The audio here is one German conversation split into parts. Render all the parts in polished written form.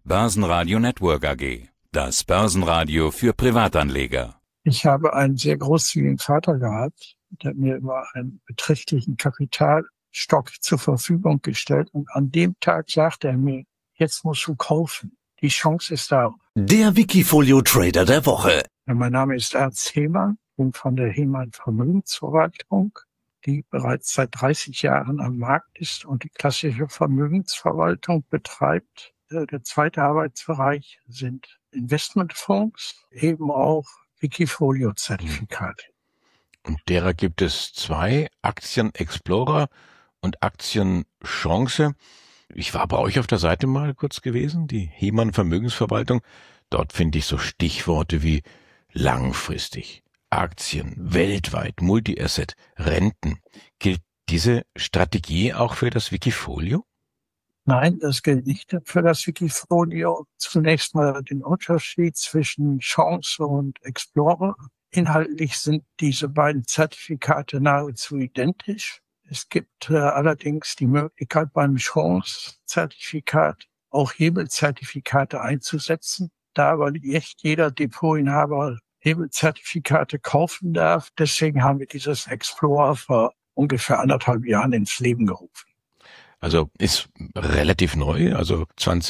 Börsenradio Network AG. Das Börsenradio für Privatanleger. Ich habe einen sehr großzügigen Vater gehabt, der mir immer einen beträchtlichen Kapitalstock zur Verfügung gestellt. Und an dem Tag sagte er mir, jetzt musst du kaufen. Die Chance ist da. Der Wikifolio-Trader der Woche. Mein Name ist Ernst Hehmann, bin von der Hehmann Vermögensverwaltung, die bereits seit 30 Jahren am Markt ist und die klassische Vermögensverwaltung betreibt. Der zweite Arbeitsbereich sind Investmentfonds, eben auch Wikifolio-Zertifikate. Und derer gibt es 2, Aktien Explorer und Aktien Chance. Ich war bei euch auf der Seite mal kurz gewesen, die Hehmann Vermögensverwaltung. Dort finde ich so Stichworte wie langfristig, Aktien, weltweit, Multi-Asset, Renten. Gilt diese Strategie auch für das Wikifolio? Nein, das gilt nicht für das Wikifolio. Zunächst mal den Unterschied zwischen Chance und Explorer. Inhaltlich sind diese beiden Zertifikate nahezu identisch. Es gibt allerdings die Möglichkeit, beim Chance-Zertifikat auch Hebelzertifikate einzusetzen. Da aber nicht jeder Depotinhaber Hebelzertifikate kaufen darf, deswegen haben wir dieses Explorer vor ungefähr 1,5 Jahren ins Leben gerufen. Also ist relativ neu, also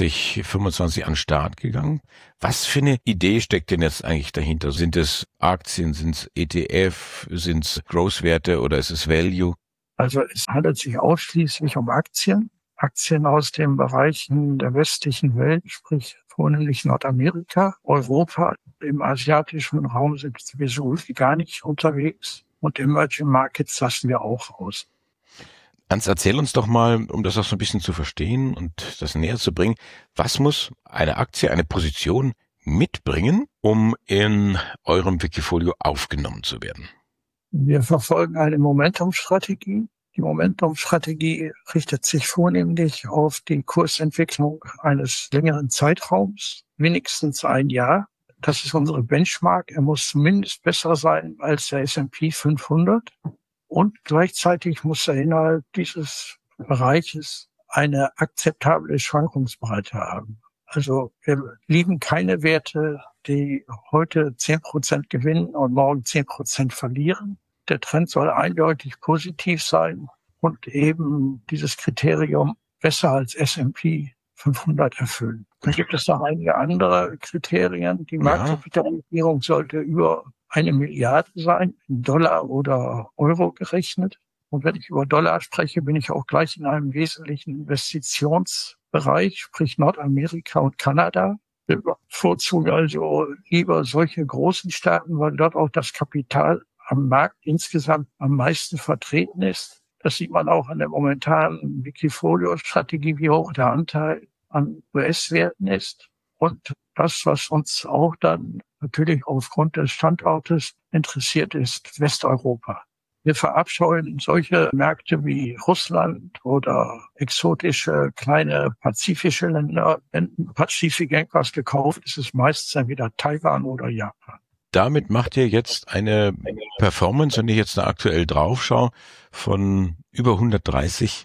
2025 an den Start gegangen. Was für eine Idee steckt denn jetzt eigentlich dahinter? Sind es Aktien, sind es ETF, sind es Growth-Werte oder ist es Value? Also es handelt sich ausschließlich um Aktien. Aktien aus den Bereichen der westlichen Welt, sprich vornehmlich Nordamerika, Europa. Im asiatischen Raum sind wir so gut wie gar nicht unterwegs. Und Emerging Markets lassen wir auch aus. Ernst, erzähl uns doch mal, um das auch so ein bisschen zu verstehen und das näher zu bringen, was muss eine Aktie, eine Position mitbringen, um in eurem Wikifolio aufgenommen zu werden? Wir verfolgen eine Momentum-Strategie. Die Momentum-Strategie richtet sich vornehmlich auf die Kursentwicklung eines längeren Zeitraums, wenigstens ein Jahr. Das ist unsere Benchmark. Er muss zumindest besser sein als der S&P 500. Und gleichzeitig muss er innerhalb dieses Bereiches eine akzeptable Schwankungsbreite haben. Also wir lieben keine Werte, die heute 10% gewinnen und morgen 10% verlieren. Der Trend soll eindeutig positiv sein und eben dieses Kriterium besser als S&P 500 erfüllen. Dann gibt es noch einige andere Kriterien. Die Marktkapitalisierung sollte über 1 Milliarde sein, in Dollar oder Euro gerechnet. Und wenn ich über Dollar spreche, bin ich auch gleich in einem wesentlichen Investitionsbereich, sprich Nordamerika und Kanada. Wir bevorzugen also lieber solche großen Staaten, weil dort auch das Kapital am Markt insgesamt am meisten vertreten ist. Das sieht man auch an der momentanen Wikifolio-Strategie, wie hoch der Anteil an US-Werten ist. Und das, was uns auch dann natürlich aufgrund des Standortes interessiert, ist Westeuropa. Wir verabscheuen solche Märkte wie Russland oder exotische kleine pazifische Länder. Wenn ein Pazifik irgendwas gekauft ist, ist es meistens entweder Taiwan oder Japan. Damit macht ihr jetzt eine Performance, wenn ich jetzt da aktuell drauf schaue, von über 130%.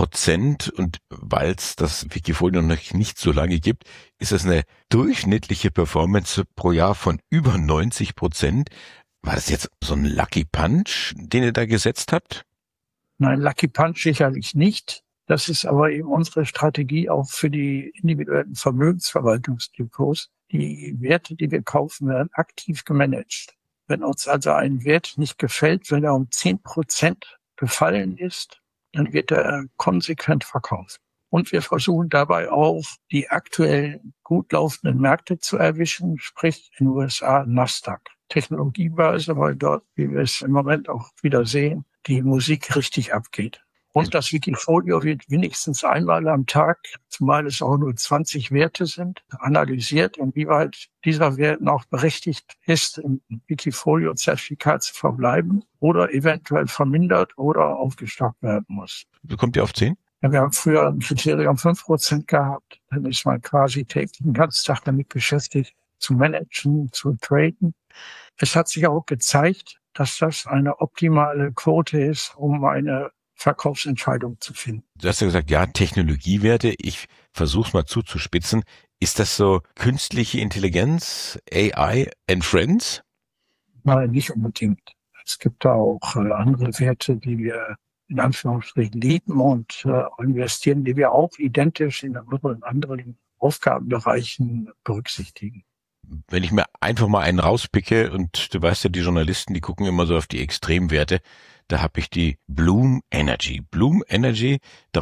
Und weil es das Wikifolio noch nicht so lange gibt, ist es eine durchschnittliche Performance pro Jahr von über 90%. War das jetzt so ein Lucky Punch, den ihr da gesetzt habt? Nein, Lucky Punch sicherlich nicht. Das ist aber eben unsere Strategie auch für die individuellen Vermögensverwaltungsdepots. Die Werte, die wir kaufen, werden aktiv gemanagt. Wenn uns also ein Wert nicht gefällt, wenn er um 10% gefallen ist, dann wird er konsequent verkauft. Und wir versuchen dabei auch, die aktuell gut laufenden Märkte zu erwischen, sprich in den USA Nasdaq. Technologiebörse, weil dort, wie wir es im Moment auch wieder sehen, die Musik richtig abgeht. Und das Wikifolio wird wenigstens einmal am Tag, zumal es auch nur 20 Werte sind, analysiert, inwieweit dieser Wert noch berechtigt ist, im Wikifolio-Zertifikat zu verbleiben oder eventuell vermindert oder aufgestockt werden muss. Wie kommt ihr auf 10? Ja, wir haben früher ein Kriterium 5% gehabt. Dann ist man quasi täglich den ganzen Tag damit beschäftigt, zu managen, zu traden. Es hat sich auch gezeigt, dass das eine optimale Quote ist, um eine Verkaufsentscheidung zu finden. Du hast ja gesagt, ja, Technologiewerte. Ich versuche es mal zuzuspitzen. Ist das so künstliche Intelligenz, AI and Friends? Nein, nicht unbedingt. Es gibt da auch andere Werte, die wir in Anführungsstrichen lieben und investieren, die wir auch identisch in anderen Aufgabenbereichen berücksichtigen. Wenn ich mir einfach mal einen rauspicke, und du weißt ja, die Journalisten, die gucken immer so auf die Extremwerte, da habe ich die Bloom Energy. Bloom Energy,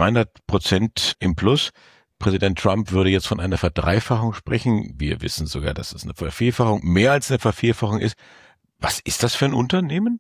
300% im Plus. Präsident Trump würde jetzt von einer Verdreifachung sprechen. Wir wissen sogar, dass es eine Vervierfachung, mehr als eine Vervierfachung ist. Was ist das für ein Unternehmen?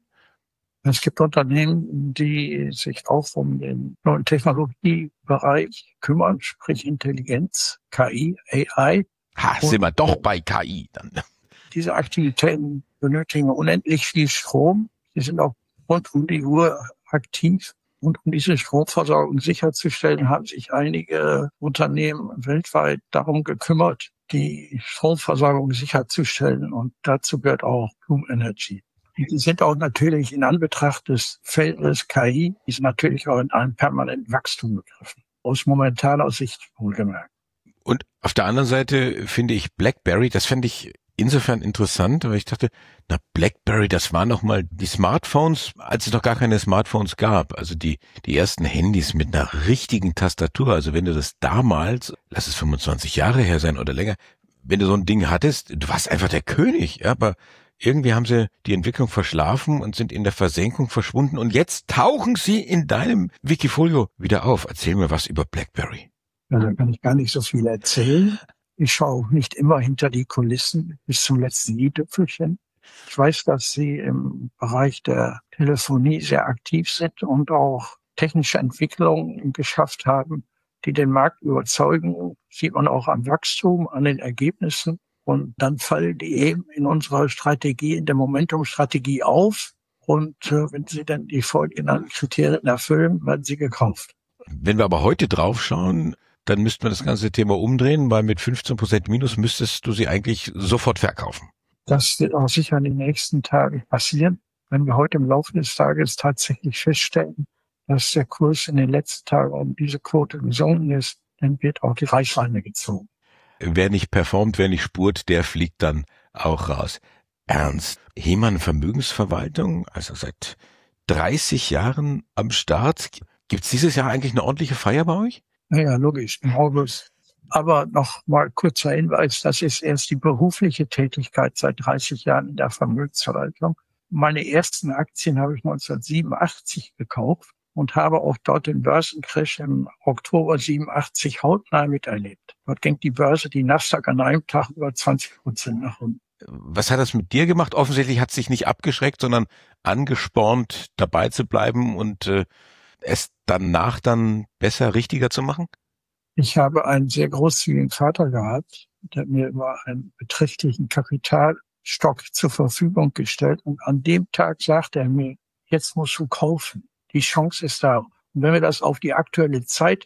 Es gibt Unternehmen, die sich auch um den neuen Technologiebereich kümmern, sprich Intelligenz, KI, AI. Sind wir doch bei KI dann. Diese Aktivitäten benötigen unendlich viel Strom. Sie sind auch rund um die Uhr aktiv. Und um diese Stromversorgung sicherzustellen, haben sich einige Unternehmen weltweit darum gekümmert, die Stromversorgung sicherzustellen. Und dazu gehört auch Bloom Energy. Die sind auch natürlich in Anbetracht des Feldes KI, die sind natürlich auch in einem permanenten Wachstum begriffen. Aus momentaner Sicht wohlgemerkt. Und auf der anderen Seite finde ich BlackBerry, das fände ich insofern interessant, weil ich dachte, BlackBerry, das waren noch mal die Smartphones, als es noch gar keine Smartphones gab. Also die ersten Handys mit einer richtigen Tastatur. Also wenn du das damals, lass es 25 Jahre her sein oder länger, wenn du so ein Ding hattest, du warst einfach der König. Ja, aber irgendwie haben sie die Entwicklung verschlafen und sind in der Versenkung verschwunden. Und jetzt tauchen sie in deinem Wikifolio wieder auf. Erzähl mir was über BlackBerry. Ja, da kann ich gar nicht so viel erzählen. Ich schaue nicht immer hinter die Kulissen bis zum letzten i-Tüpfelchen. Ich weiß, dass Sie im Bereich der Telefonie sehr aktiv sind und auch technische Entwicklungen geschafft haben, die den Markt überzeugen. Sieht man auch am Wachstum, an den Ergebnissen. Und dann fallen die eben in unserer Strategie, in der Momentum-Strategie auf. Und wenn Sie dann die vorgenannten Kriterien erfüllen, werden sie gekauft. Wenn wir aber heute drauf schauen, dann müssten wir das ganze Thema umdrehen, weil mit 15% Minus müsstest du sie eigentlich sofort verkaufen. Das wird auch sicher in den nächsten Tagen passieren. Wenn wir heute im Laufe des Tages tatsächlich feststellen, dass der Kurs in den letzten Tagen um diese Quote gesunken ist, dann wird auch die Reißleine gezogen. Wer nicht performt, wer nicht spurt, der fliegt dann auch raus. Ernst, Hemann Vermögensverwaltung, also seit 30 Jahren am Start. Gibt's dieses Jahr eigentlich eine ordentliche Feier bei euch? Ja, logisch, im August. Aber noch mal kurzer Hinweis, das ist erst die berufliche Tätigkeit seit 30 Jahren in der Vermögensverwaltung. Meine ersten Aktien habe ich 1987 gekauft und habe auch dort den Börsencrash im Oktober 87 hautnah miterlebt. Dort ging die Börse, die Nasdaq an einem Tag über 20% nach unten. Was hat das mit dir gemacht? Offensichtlich hat es dich nicht abgeschreckt, sondern angespornt, dabei zu bleiben und es danach dann besser, richtiger zu machen? Ich habe einen sehr großzügigen Vater gehabt, der mir immer einen beträchtlichen Kapitalstock zur Verfügung gestellt. Und an dem Tag sagte er mir, jetzt musst du kaufen. Die Chance ist da. Und wenn wir das auf die aktuelle Zeit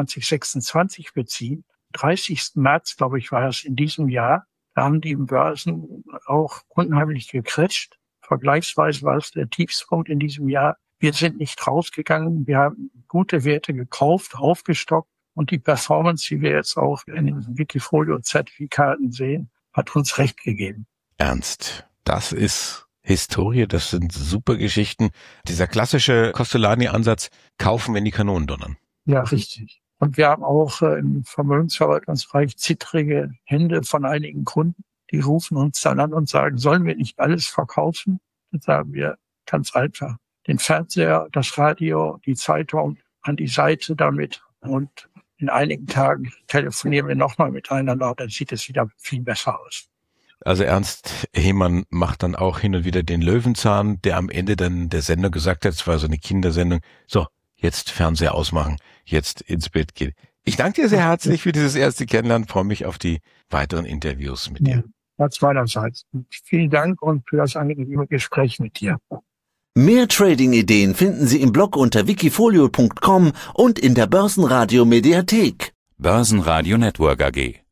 2026 beziehen, 30. März, glaube ich, war es in diesem Jahr, da haben die Börsen auch unheimlich gecrasht. Vergleichsweise war es der Tiefspunkt in diesem Jahr. Wir sind nicht rausgegangen. Wir haben gute Werte gekauft, aufgestockt. Und die Performance, die wir jetzt auch in den Wikifolio-Zertifikaten sehen, hat uns recht gegeben. Ernst, das ist Historie, das sind super Geschichten. Dieser klassische Costolani-Ansatz, kaufen, wenn die Kanonen donnern. Ja, richtig. Und wir haben auch im Vermögensverwaltungsbereich zittrige Hände von einigen Kunden, die rufen uns dann an und sagen, sollen wir nicht alles verkaufen? Dann sagen wir ganz einfach, den Fernseher, das Radio, die Zeitung an die Seite damit. Und in einigen Tagen telefonieren wir nochmal miteinander, dann sieht es wieder viel besser aus. Also Ernst Hemann macht dann auch hin und wieder den Löwenzahn, der am Ende dann der Sender gesagt hat, es war so eine Kindersendung, so, jetzt Fernseher ausmachen, jetzt ins Bett gehen. Ich danke dir sehr herzlich für dieses erste Kennenlernen, freue mich auf die weiteren Interviews mit dir. Das meinerseits. Vielen Dank und für das angenehme Gespräch mit dir. Mehr Trading-Ideen finden Sie im Blog unter wikifolio.com und in der Börsenradio Mediathek. Börsenradio Network AG.